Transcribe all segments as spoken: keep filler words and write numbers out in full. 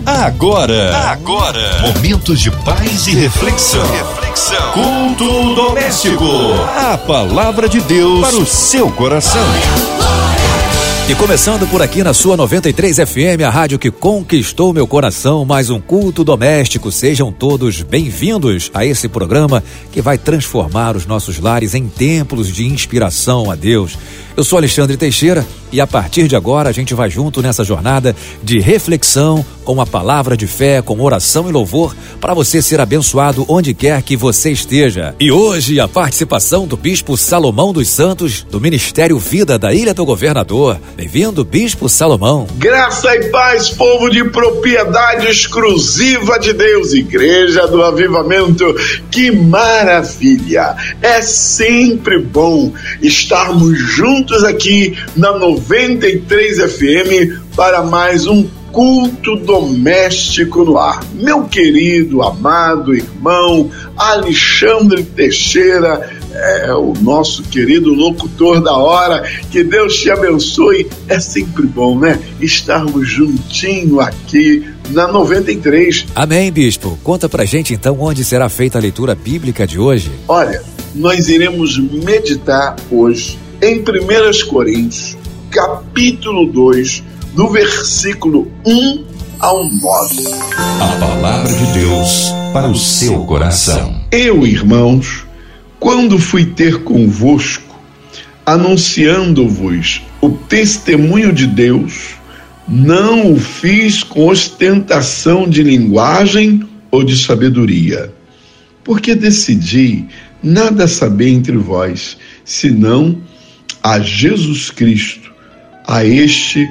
Agora, agora, momentos de paz e reflexão. Reflexão. Culto doméstico. A palavra de Deus para o seu coração. E começando por aqui na sua noventa e três F M, a rádio que conquistou meu coração, mais um culto doméstico. Sejam todos bem-vindos a esse programa que vai transformar os nossos lares em templos de inspiração a Deus. Eu sou Alexandre Teixeira e a partir de agora a gente vai junto nessa jornada de reflexão com a palavra de fé, com oração e louvor para você ser abençoado onde quer que você esteja. E hoje a participação do Bispo Salomão dos Santos, do Ministério Vida da Ilha do Governador. Bem-vindo, Bispo Salomão. Graça e paz, povo de propriedade exclusiva de Deus, Igreja do Avivamento. Que maravilha! É sempre bom estarmos juntos aqui na noventa e três F M para mais um culto doméstico no ar. Meu querido, amado irmão Alexandre Teixeira, é o nosso querido locutor da hora, que Deus te abençoe. É sempre bom, né? Estarmos juntinho aqui na noventa e três. Amém, Bispo. Conta pra gente então onde será feita a leitura bíblica de hoje. Olha, nós iremos meditar hoje em primeira Coríntios, capítulo dois, do versículo um ao nove. A palavra de Deus para o seu coração. Eu, irmãos, quando fui ter convosco, anunciando-vos o testemunho de Deus, não o fiz com ostentação de linguagem ou de sabedoria, porque decidi nada saber entre vós, senão a Jesus Cristo, a este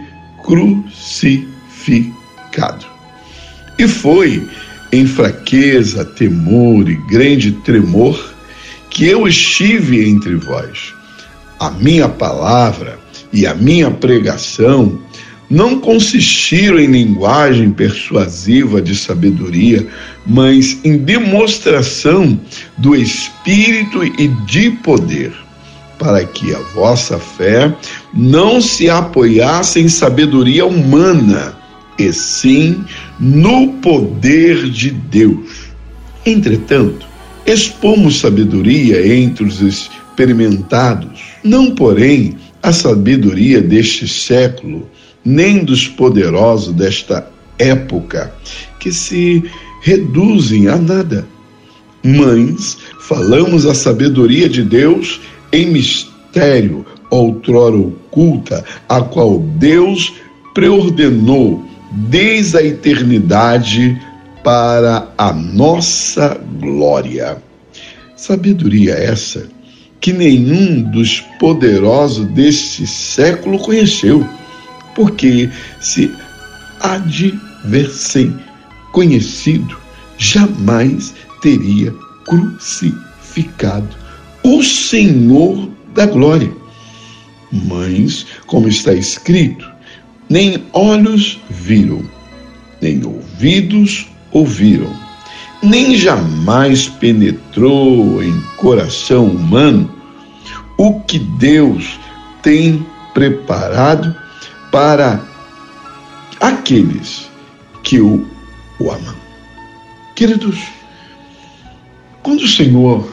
crucificado. E foi em fraqueza, temor e grande tremor que eu estive entre vós. A minha palavra e a minha pregação não consistiram em linguagem persuasiva de sabedoria, mas em demonstração do Espírito e de poder, para que a vossa fé não se apoiasse em sabedoria humana, e sim no poder de Deus. Entretanto, expomos sabedoria entre os experimentados, não, porém, a sabedoria deste século, nem dos poderosos desta época, que se reduzem a nada. Mas falamos a sabedoria de Deus em mistério, outrora oculta, a qual Deus preordenou desde a eternidade para a nossa glória. Sabedoria essa que nenhum dos poderosos deste século conheceu, porque se adivessem conhecido, jamais teria crucificado o Senhor da glória. Mas, como está escrito, nem olhos viram, nem ouvidos ouviram, nem jamais penetrou em coração humano o que Deus tem preparado para aqueles que o, o amam. Queridos, quando o Senhor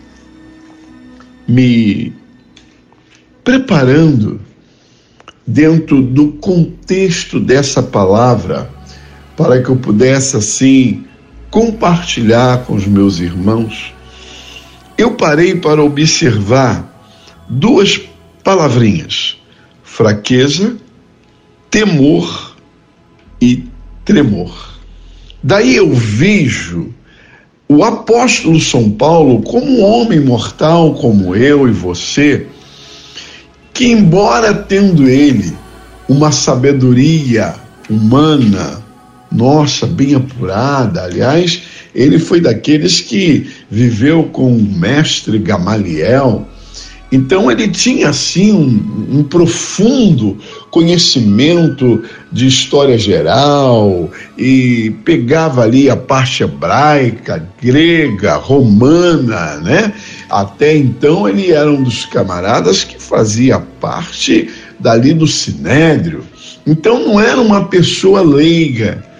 me preparando dentro do contexto dessa palavra, para que eu pudesse assim compartilhar com os meus irmãos, eu parei para observar duas palavrinhas: fraqueza, temor e tremor. Daí eu vejo o apóstolo São Paulo como um homem mortal como eu e você, que embora tendo ele uma sabedoria humana, nossa, bem apurada, aliás, ele foi daqueles que viveu com o mestre Gamaliel, então ele tinha assim um, um profundo conhecimento de história geral e pegava ali a parte hebraica, grega, romana, né? Até então ele era um dos camaradas que fazia parte dali do Sinédrio. Então não era uma pessoa leiga,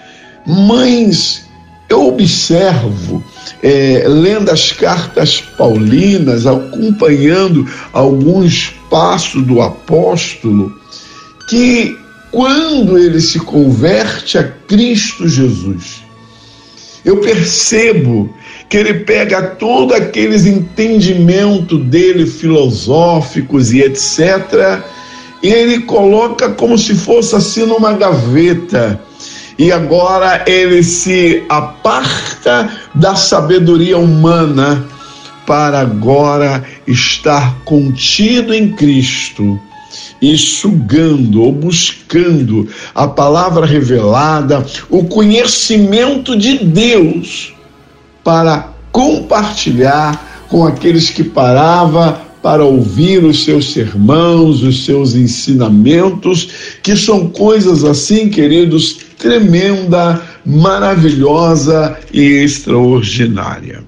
Mas eu observo, é, lendo as cartas paulinas, acompanhando alguns passos do apóstolo, que quando ele se converte a Cristo Jesus, eu percebo que ele pega todo aqueles entendimentos dele, filosóficos e etcétera, e ele coloca como se fosse assim numa gaveta, e agora ele se aparta da sabedoria humana para agora estar contido em Cristo e sugando ou buscando a palavra revelada, o conhecimento de Deus, para compartilhar com aqueles que paravam para ouvir os seus sermãos, os seus ensinamentos, que são coisas assim, queridos, tremenda, maravilhosa e extraordinária.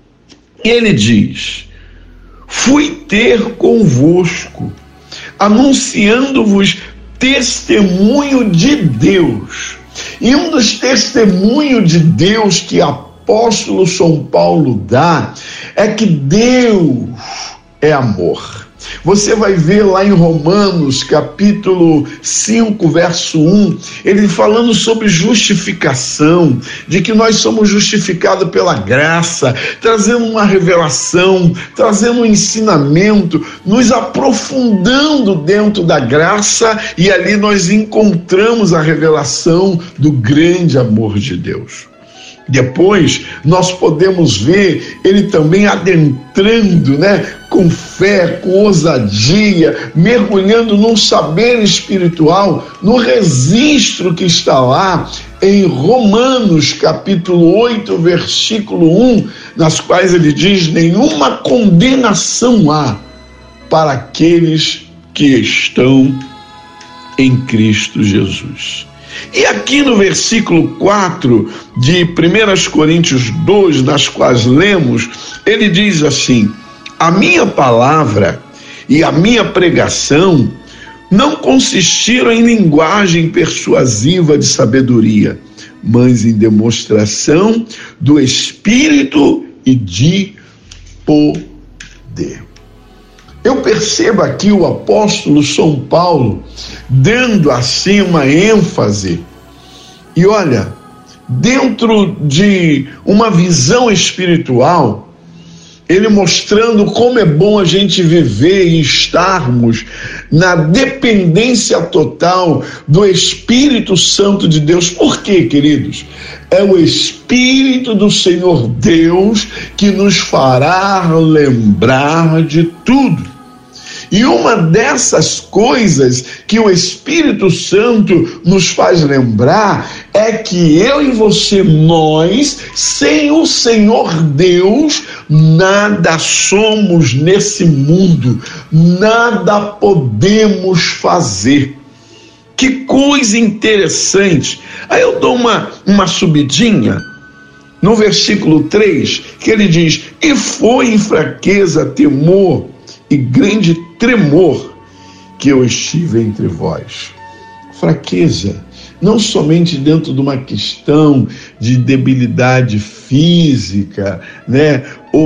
Ele diz: fui ter convosco, anunciando-vos testemunho de Deus. E um dos testemunhos de Deus que o apóstolo São Paulo dá é que Deus é amor. Você vai ver lá em Romanos, capítulo cinco, verso um, ele falando sobre justificação, de que nós somos justificados pela graça, trazendo uma revelação, trazendo um ensinamento, nos aprofundando dentro da graça, e ali nós encontramos a revelação do grande amor de Deus. Depois nós podemos ver ele também adentrando, né, com fé, com ousadia, mergulhando num saber espiritual, no registro que está lá em Romanos capítulo oito, versículo um, nas quais ele diz: nenhuma condenação há para aqueles que estão em Cristo Jesus. E aqui no versículo quatro de primeira Coríntios dois, nas quais lemos, ele diz assim: a minha palavra e a minha pregação não consistiram em linguagem persuasiva de sabedoria, mas em demonstração do Espírito e de poder. Eu percebo aqui o apóstolo São Paulo dando assim uma ênfase, e olha, dentro de uma visão espiritual, ele mostrando como é bom a gente viver e estarmos na dependência total do Espírito Santo de Deus. Por quê, queridos? É o Espírito do Senhor Deus que nos fará lembrar de tudo. E uma dessas coisas que o Espírito Santo nos faz lembrar é que eu e você, nós, sem o Senhor Deus, nada somos nesse mundo, nada podemos fazer. Que coisa interessante. Aí eu dou uma, uma subidinha no versículo três, que ele diz: e foi em fraqueza, temor e grande tremor que eu estive entre vós. Fraqueza, não somente dentro de uma questão de debilidade física, né, ou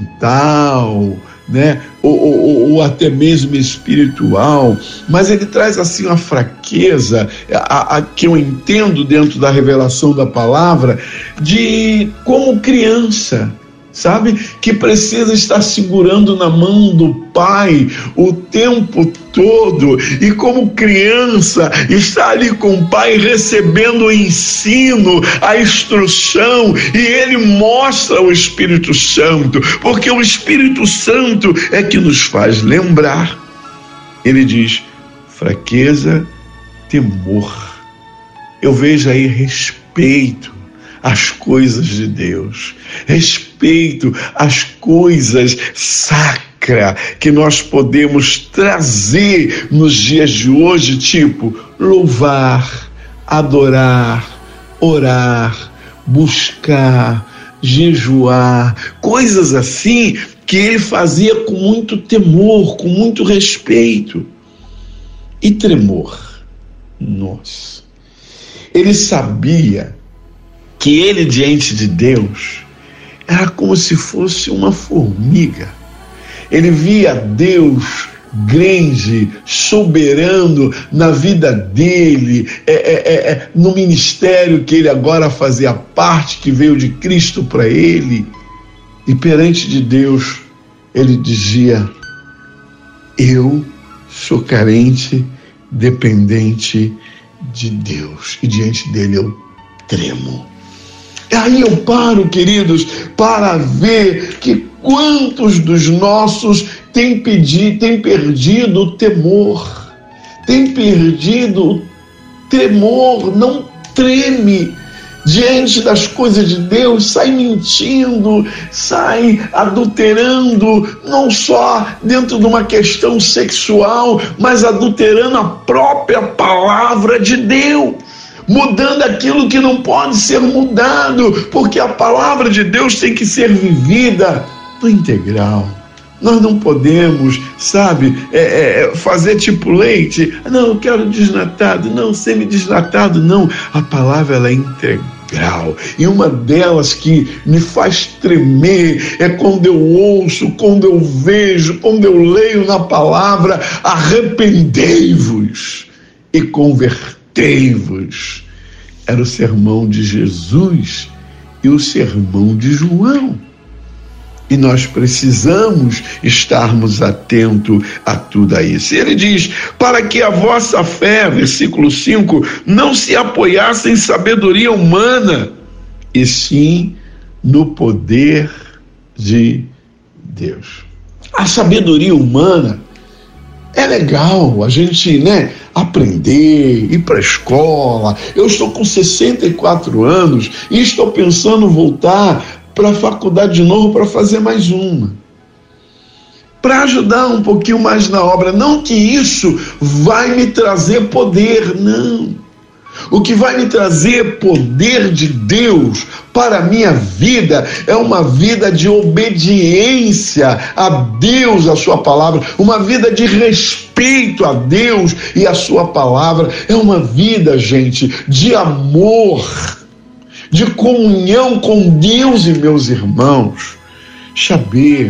mental, né, ou, ou, ou até mesmo espiritual, mas ele traz assim uma fraqueza, a, a, que eu entendo dentro da revelação da palavra, de como criança, sabe, que precisa estar segurando na mão do pai o tempo todo, e como criança está ali com o pai recebendo o ensino, a instrução, e ele mostra o Espírito Santo, porque o Espírito Santo é que nos faz lembrar. Ele diz: fraqueza, temor. Eu vejo aí respeito às coisas de Deus, respeito às coisas sacras que nós podemos trazer nos dias de hoje, tipo louvar, adorar, orar, buscar, jejuar, coisas assim que ele fazia com muito temor, com muito respeito e tremor. Nossa, ele sabia que ele, diante de Deus, era como se fosse uma formiga. Ele via Deus grande, soberano na vida dele, é, é, é, no ministério que ele agora fazia parte, que veio de Cristo para ele. E perante de Deus, ele dizia: eu sou carente, dependente de Deus, e diante dele eu tremo. E aí eu paro, queridos, para ver que quantos dos nossos têm, pedido, têm perdido o temor, têm perdido o tremor, não treme diante das coisas de Deus, sai mentindo, sai adulterando, não só dentro de uma questão sexual, mas adulterando a própria palavra de Deus, mudando aquilo que não pode ser mudado, porque a palavra de Deus tem que ser vivida no integral. Nós não podemos, sabe, é, é, fazer tipo leite. Não, eu quero desnatado. Não, semi-desnatado, não. A palavra, ela é integral. E uma delas que me faz tremer é quando eu ouço, quando eu vejo, quando eu leio na palavra: arrependei-vos e convertei-vos. Era o sermão de Jesus e o sermão de João. E nós precisamos estarmos atentos a tudo isso. Ele diz: para que a vossa fé, versículo cinco, não se apoiasse em sabedoria humana, e sim no poder de Deus. A sabedoria humana é legal, a gente, né, aprender, ir para a escola. Eu estou com sessenta e quatro anos e estou pensando em voltar para a faculdade de novo para fazer mais uma, para ajudar um pouquinho mais na obra. Não que isso vai me trazer poder, não. O que vai me trazer poder de Deus para a minha vida é uma vida de obediência a Deus, a sua palavra, uma vida de respeito a Deus e a sua palavra. É uma vida, gente, de amor, de comunhão com Deus e meus irmãos. Saber,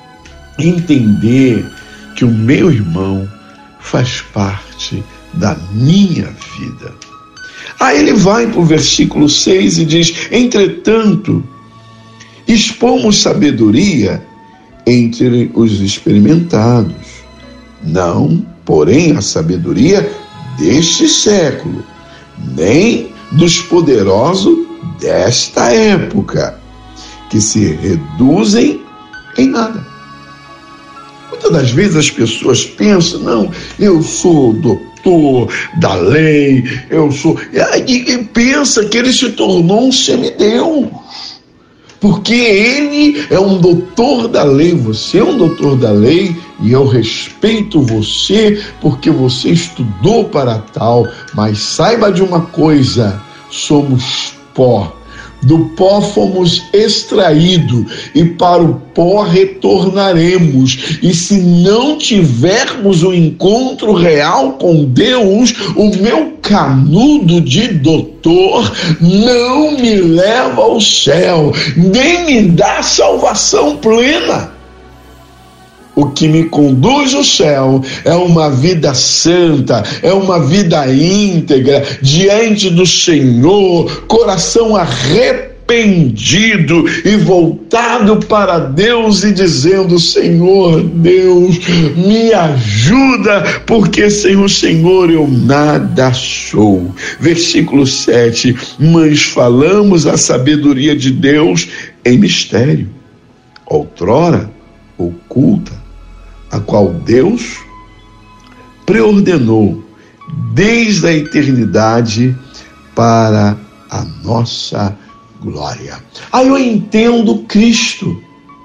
entender que o meu irmão faz parte da minha vida. Aí ele vai para o versículo seis e diz: entretanto, expomos sabedoria entre os experimentados, não, porém, a sabedoria deste século, nem dos poderosos desta época, que se reduzem em nada. Muitas das vezes as pessoas pensam: não, eu sou doutor da lei, eu sou... E, e pensa que ele se tornou um semideus, porque ele é um doutor da lei. Você é um doutor da lei e eu respeito você porque você estudou para tal, mas saiba de uma coisa: somos pó. Do pó fomos extraídos e para o pó retornaremos. E se não tivermos um encontro real com Deus, o meu canudo de doutor não me leva ao céu, nem me dá salvação plena. O que me conduz ao céu é uma vida santa, é uma vida íntegra diante do Senhor, coração arrependido e voltado para Deus e dizendo: Senhor Deus, me ajuda, porque sem o Senhor eu nada sou. Versículo sete: mas falamos a sabedoria de Deus em mistério, outrora oculta, a qual Deus preordenou desde a eternidade para a nossa glória. Aí eu entendo Cristo,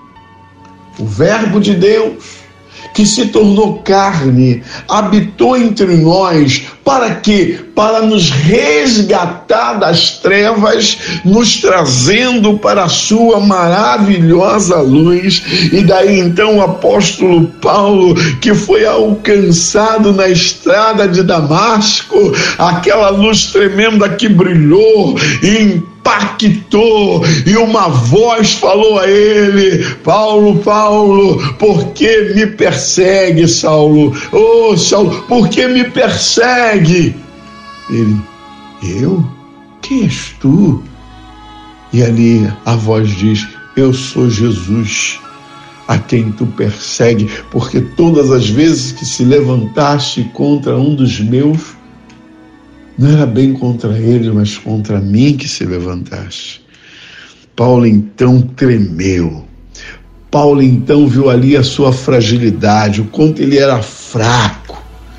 o Verbo de Deus, que se tornou carne, habitou entre nós. Para quê? Para nos resgatar das trevas, nos trazendo para a sua maravilhosa luz. E daí então o apóstolo Paulo, que foi alcançado na estrada de Damasco, aquela luz tremenda que brilhou, e impactou, e uma voz falou a ele: Paulo, Paulo, por que me persegue, Saulo? Oh, Saulo, por que me persegue? Ele: eu? Quem és tu? E ali a voz diz: eu sou Jesus, a quem tu persegue, porque todas as vezes que se levantaste contra um dos meus, não era bem contra ele, mas contra mim que se levantaste. Paulo então tremeu. Paulo então viu ali a sua fragilidade, o quanto ele era fraco.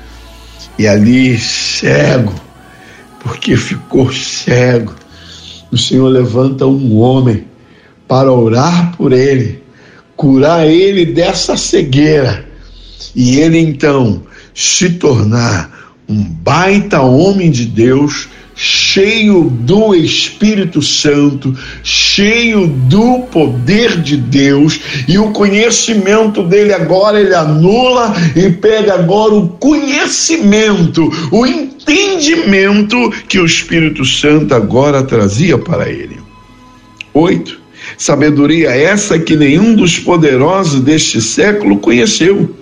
E ali, cego, porque ficou cego, o Senhor levanta um homem para orar por ele, curar ele dessa cegueira, e ele então se tornar um baita homem de Deus, cheio do Espírito Santo, cheio do poder de Deus, e o conhecimento dele agora ele anula e pega agora o conhecimento, o entendimento que o Espírito Santo agora trazia para ele. Oito, sabedoria essa que nenhum dos poderosos deste século conheceu,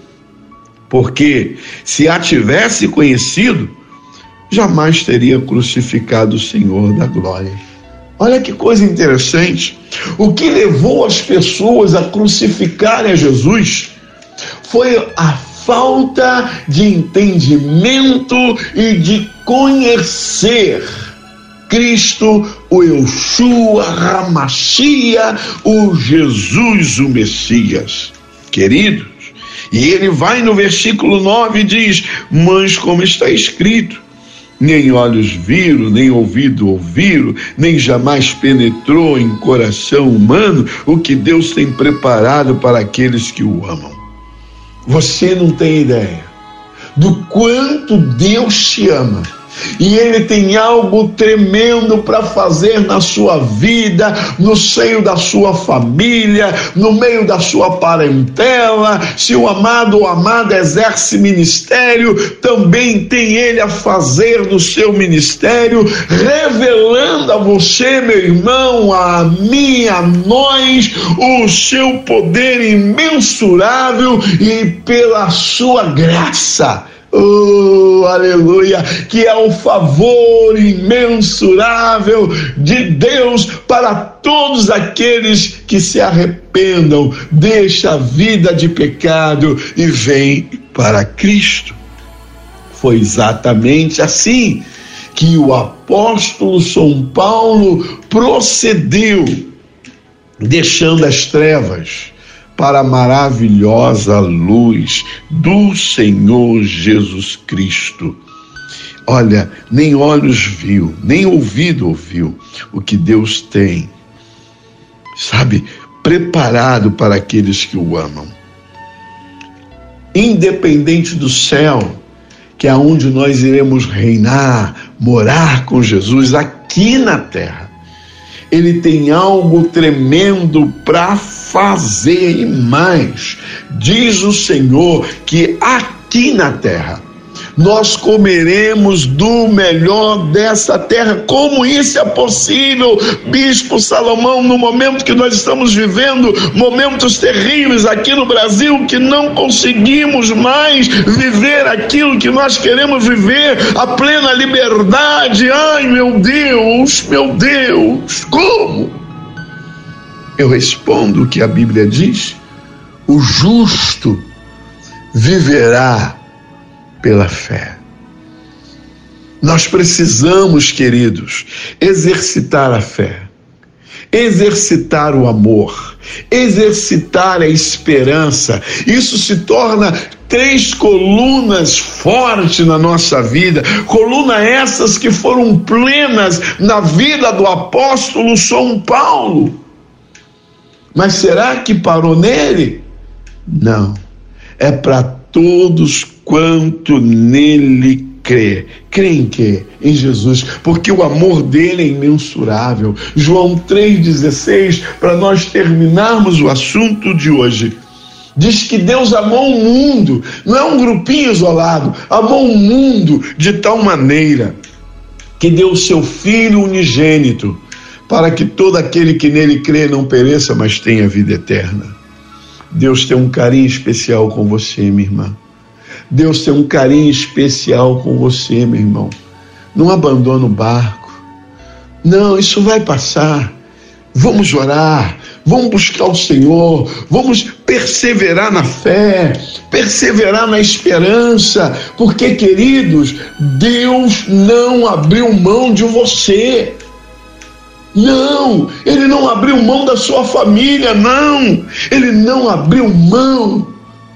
porque se a tivesse conhecido, jamais teria crucificado o Senhor da glória. Olha que coisa interessante. O que levou as pessoas a crucificarem a Jesus foi a falta de entendimento e de conhecer Cristo, o Yeshua HaMashiach, o Jesus, o Messias. Queridos, e ele vai no versículo nove e diz: mas como está escrito, nem olhos viram, nem ouvido ouviram, nem jamais penetrou em coração humano o que Deus tem preparado para aqueles que o amam. Você não tem ideia do quanto Deus te ama. E Ele tem algo tremendo para fazer na sua vida, no seio da sua família, no meio da sua parentela. Se o amado ou amada exerce ministério, também tem Ele a fazer no seu ministério, revelando a você, meu irmão, a mim, a nós, o seu poder imensurável, e pela sua graça. Oh, aleluia, que é o favor imensurável de Deus para todos aqueles que se arrependam, deixam a vida de pecado e vêm para Cristo. Foi exatamente assim que o apóstolo São Paulo procedeu, deixando as trevas para a maravilhosa luz do Senhor Jesus Cristo. Olha, nem olhos viu, nem ouvido ouviu o que Deus tem, sabe, preparado para aqueles que o amam. Independente do céu, que é onde nós iremos reinar, morar com Jesus aqui na terra, Ele tem algo tremendo para fazer, e mais, diz o Senhor que aqui na terra nós comeremos do melhor dessa terra. Como isso é possível, Bispo Salomão, no momento que nós estamos vivendo, momentos terríveis aqui no Brasil, que não conseguimos mais viver aquilo que nós queremos viver, a plena liberdade? Ai, meu Deus, meu Deus, como? Eu respondo o que a Bíblia diz: o justo viverá pela fé. Nós precisamos, queridos, exercitar a fé, exercitar o amor, exercitar a esperança. Isso se torna três colunas fortes na nossa vida, colunas essas que foram plenas na vida do apóstolo São Paulo. Mas será que parou nele? Não, é para todos quanto nele crê. Crê em quê? Em Jesus, porque o amor dele é imensurável. João três dezesseis, para nós terminarmos o assunto de hoje, diz que Deus amou o mundo, não é um grupinho isolado, amou o mundo de tal maneira que deu o seu Filho unigênito, para que todo aquele que nele crê não pereça, mas tenha vida eterna. Deus tem um carinho especial com você, minha irmã. Deus tem um carinho especial com você, meu irmão. Não abandona o barco. Não, isso vai passar. Vamos orar, vamos buscar o Senhor, vamos perseverar na fé, perseverar na esperança, porque, queridos, Deus não abriu mão de você. Não, Ele não abriu mão da sua família, não. Ele não abriu mão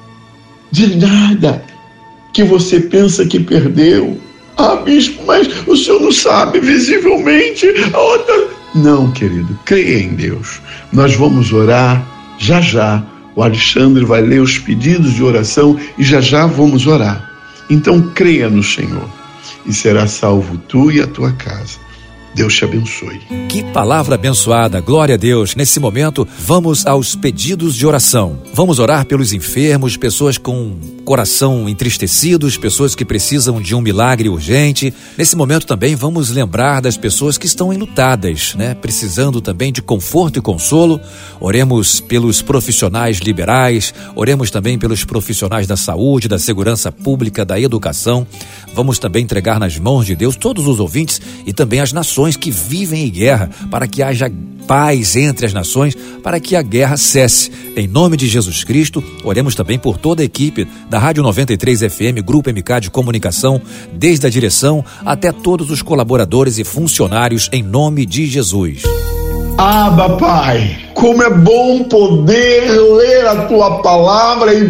de nada que você pensa que perdeu. Ah, bispo, mas o senhor não sabe visivelmente a outra... Não, querido, creia em Deus. Nós vamos orar já já. O Alexandre vai ler os pedidos de oração e já já vamos orar. Então creia no Senhor e será salvo tu e a tua casa. Deus te abençoe. Que palavra abençoada, glória a Deus. Nesse momento, vamos aos pedidos de oração. Vamos orar pelos enfermos, pessoas com coração entristecidos, pessoas que precisam de um milagre urgente. Nesse momento também vamos lembrar das pessoas que estão enlutadas, né? Precisando também de conforto e consolo. Oremos pelos profissionais liberais, oremos também pelos profissionais da saúde, da segurança pública, da educação. Vamos também entregar nas mãos de Deus todos os ouvintes e também as nações que vivem em guerra, para que haja paz entre as nações, para que a guerra cesse. Em nome de Jesus Cristo, oremos também por toda a equipe da Rádio noventa e três F M, Grupo M K de Comunicação, desde a direção até todos os colaboradores e funcionários, em nome de Jesus. Abba, Pai, como é bom poder ler a Tua palavra e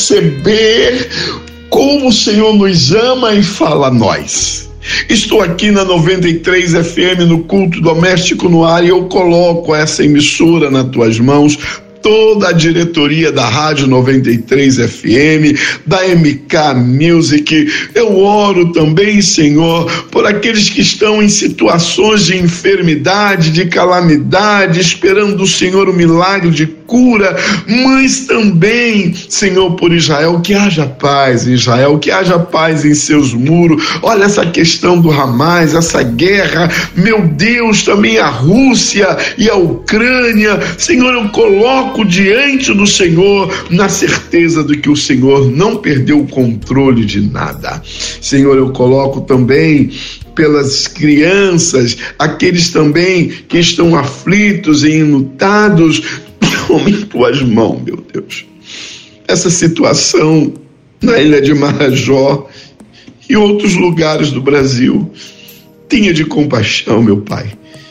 perceber como o Senhor nos ama e fala a nós. Estou aqui na noventa e três F M, no culto doméstico no ar, e eu coloco essa emissora nas tuas mãos, toda a diretoria da Rádio noventa e três F M, da M K Music. Eu oro também, Senhor, por aqueles que estão em situações de enfermidade, de calamidade, esperando do Senhor o milagre de cura, mas também, Senhor, por Israel, que haja paz em Israel, que haja paz em seus muros. Olha essa questão do Hamas, essa guerra, meu Deus, também a Rússia e a Ucrânia. Senhor, eu coloco diante do Senhor, na certeza de que o Senhor não perdeu o controle de nada. Senhor, eu coloco também pelas crianças, aqueles também que estão aflitos e enlutados. Tome em tuas mãos, meu Deus. Essa situação na ilha de Marajó e outros lugares do Brasil, tenha de compaixão, meu Pai,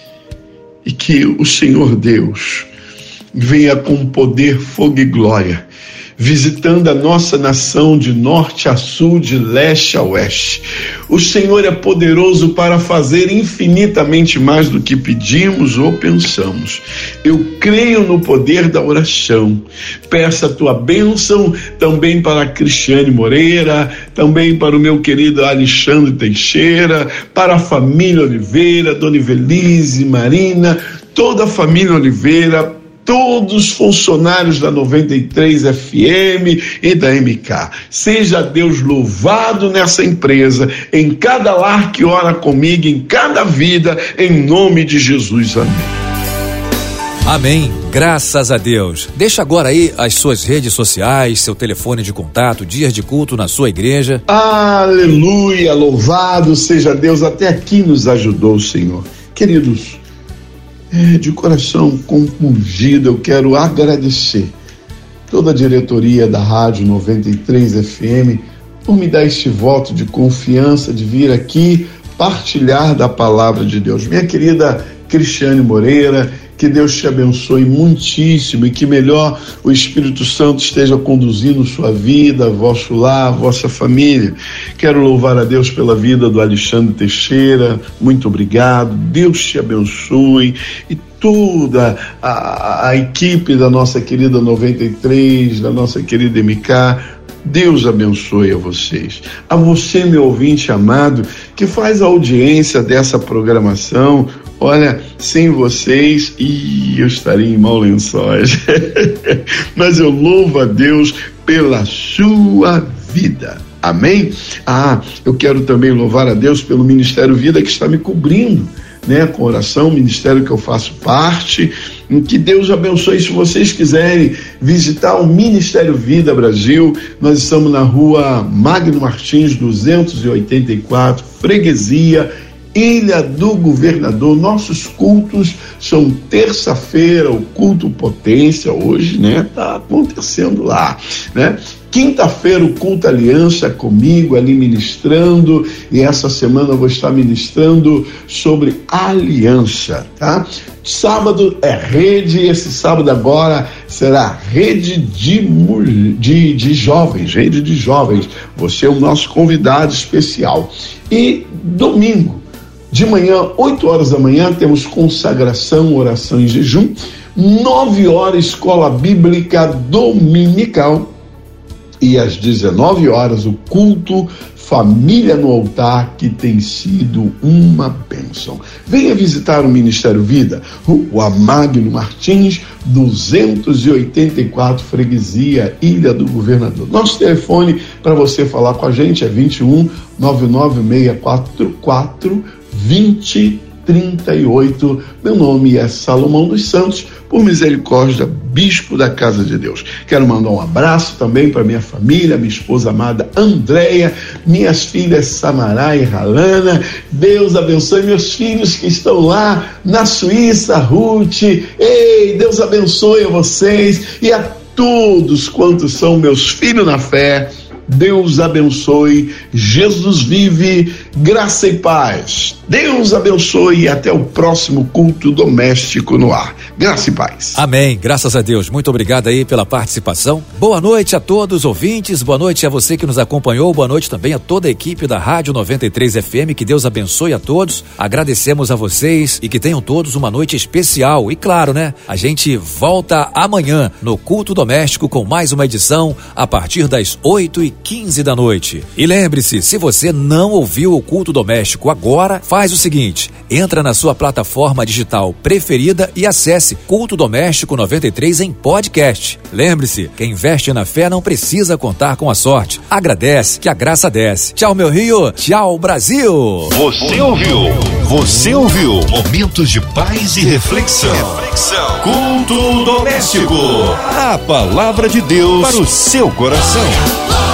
e que o Senhor Deus venha com poder, fogo e glória, visitando a nossa nação de norte a sul, de leste a oeste. O Senhor é poderoso para fazer infinitamente mais do que pedimos ou pensamos. Eu creio no poder da oração. Peço a tua bênção também para a Cristiane Moreira, também para o meu querido Alexandre Teixeira, para a família Oliveira, Dona Ivelise, Marina, toda a família Oliveira, todos os funcionários da noventa e três F M e da M K. Seja Deus louvado nessa empresa, em cada lar que ora comigo, em cada vida, em nome de Jesus. Amém. Amém. Graças a Deus. Deixa agora aí as suas redes sociais, seu telefone de contato, dias de culto na sua igreja. Aleluia, louvado seja Deus, até aqui nos ajudou o Senhor. Queridos, É, de coração compungido, eu quero agradecer toda a diretoria da Rádio noventa e três F M por me dar este voto de confiança de vir aqui partilhar da palavra de Deus. Minha querida Cristiane Moreira, que Deus te abençoe muitíssimo e que melhor o Espírito Santo esteja conduzindo sua vida, vosso lar, vossa família. Quero louvar a Deus pela vida do Alexandre Teixeira, muito obrigado, Deus te abençoe, e toda a, a equipe da nossa querida noventa e três, da nossa querida M K, Deus abençoe a vocês. A você, meu ouvinte amado, que faz a audiência dessa programação. Olha, sem vocês, ih, eu estaria em maus lençóis. Mas eu louvo a Deus pela sua vida. Amém? Ah, eu quero também louvar a Deus pelo Ministério Vida que está me cobrindo né, com oração, ministério que eu faço parte. Que Deus abençoe. Se vocês quiserem visitar o Ministério Vida Brasil, nós estamos na rua Magno Martins, duzentos e oitenta e quatro, Freguesia, Ilha do Governador. Nossos cultos são terça-feira, o culto Potência, hoje, né, tá acontecendo lá, né? Quinta-feira, o culto Aliança comigo, ali ministrando, e essa semana eu vou estar ministrando sobre aliança, tá? Sábado é rede, esse sábado agora será rede de, de, de jovens, rede de jovens, você é o nosso convidado especial. E domingo, de manhã, oito horas da manhã, temos consagração, oração e jejum. nove horas, escola bíblica dominical. E às dezenove horas, o culto Família no Altar, que tem sido uma bênção. Venha visitar o Ministério Vida, o Magno Martins, duzentos e oitenta e quatro, Freguesia, Ilha do Governador. Nosso telefone para você falar com a gente é vinte e um, nove nove seis quatro quatro, vinte, trinta e oito. Meu nome é Salomão dos Santos, por misericórdia, bispo da Casa de Deus. Quero mandar um abraço também para minha família, minha esposa amada Andréia, minhas filhas Samará e Ralana. Deus abençoe meus filhos que estão lá na Suíça, Ruth. Ei, Deus abençoe a vocês e a todos quantos são meus filhos na fé. Deus abençoe, Jesus vive, graça e paz. Deus abençoe e até o próximo culto doméstico no ar. Graça e paz. Amém, graças a Deus. Muito obrigado aí pela participação. Boa noite a todos os ouvintes, boa noite a você que nos acompanhou, boa noite também a toda a equipe da Rádio noventa e três F M, que Deus abençoe a todos. Agradecemos a vocês e que tenham todos uma noite especial. E claro, né, a gente volta amanhã no culto doméstico com mais uma edição a partir das oito e quinze da noite. E lembre-se, se você não ouviu o culto doméstico agora, faz o seguinte, entra na sua plataforma digital preferida e acesse Culto Doméstico noventa e três em podcast. Lembre-se, quem investe na fé não precisa contar com a sorte. Agradece que a graça desce. Tchau, meu Rio. Tchau, Brasil. Você ouviu? Você ouviu? Momentos de paz e reflexão. Reflexão. Culto doméstico. A palavra de Deus para o seu coração.